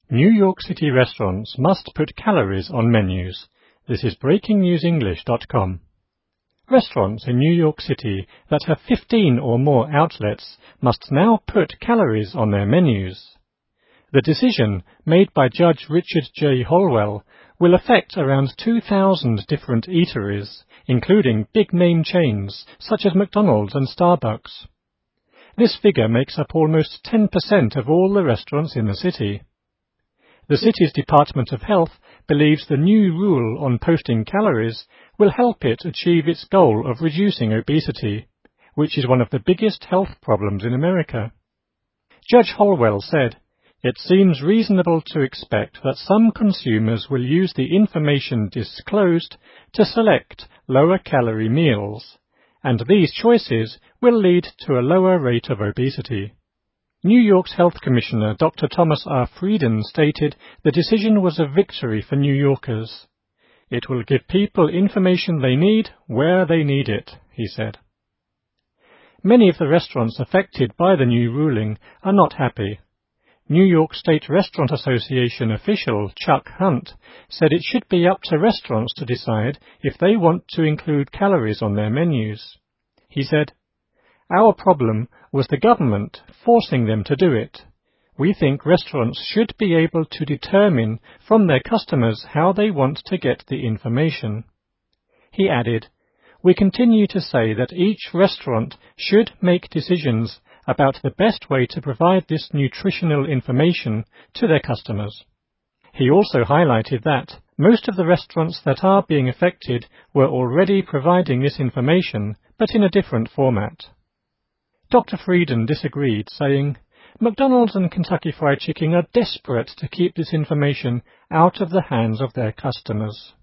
New York City restaurants must put calories on menus. This is BreakingNewsEnglish.com. Restaurants in New York City that have 15 or more outlets must now put calories on their menus. The decision, made by Judge Richard J. Holwell, will affect around 2,000 different eateries, including big-name chains such as McDonald's and Starbucks. This figure makes up almost 10% of all the restaurants in the city. The city's Department of Health believes the new rule on posting calories will help it achieve its goal of reducing obesity, which is one of the biggest health problems in America. Judge Holwell said, "It seems reasonable to expect that some consumers will use the information disclosed to select lower-calorie meals, and these choices will lead to a lower rate of obesity." New York's Health Commissioner Dr. Thomas R. Frieden stated the decision was a victory for New Yorkers. "It will give people information they need where they need it," he said. Many of the restaurants affected by the new ruling are not happy. New York State Restaurant Association official Chuck Hunt said it should be up to restaurants to decide if they want to include calories on their menus. He said, "Our problem was the government forcing them to do it. We think restaurants should be able to determine from their customers how they want to get the information." He added, "We continue to say that each restaurant should make decisions about the best way to provide this nutritional information to their customers." He also highlighted that most of the restaurants that are being affected were already providing this information, but in a different format. Dr. Frieden disagreed, saying, "McDonald's and Kentucky Fried Chicken are desperate to keep this information out of the hands of their customers."